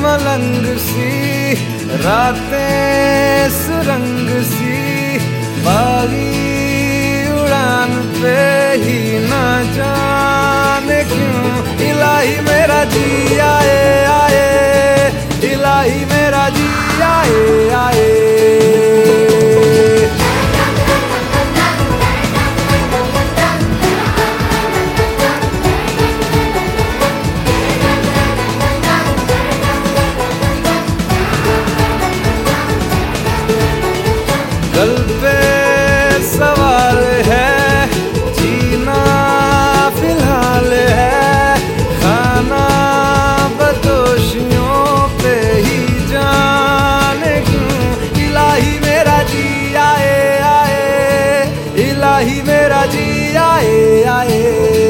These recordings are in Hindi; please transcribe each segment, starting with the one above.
मलंग सी, रातें सुरंग सी, बागी उड़ान पे ही ना जाने क्यों इलाही मेरा जी आए आए, इलाही मेरा जी आए आए। कल पे सवाल है, जीना फिलहाल है, खाना बदोशियों पे ही जाने क्यों इलाही मेरा जी आए आए, इलाही मेरा जी आए आए।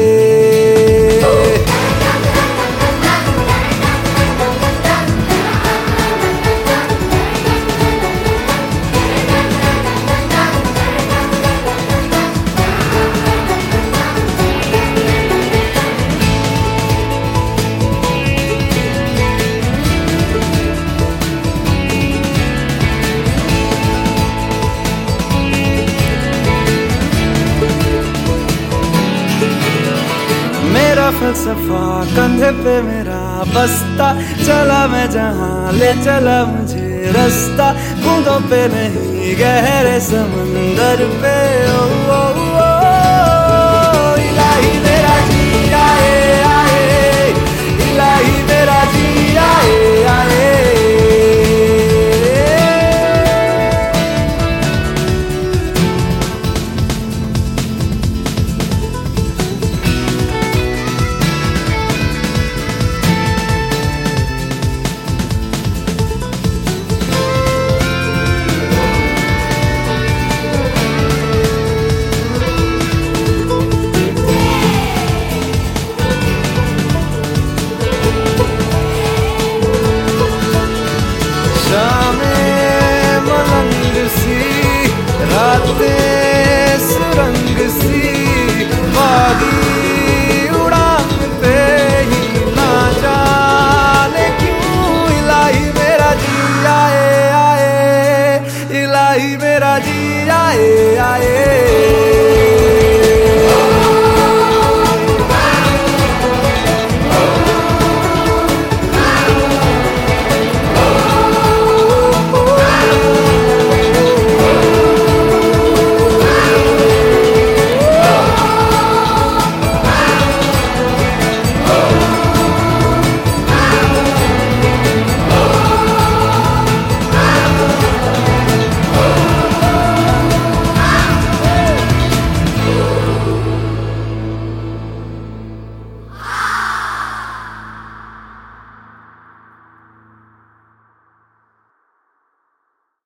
मेरा फलसफा कंधे पे मेरा बस्ता, चला मैं जहाँ ले चला मुझे रास्ता, बूंदों पे नहीं गहरे समंदर पे।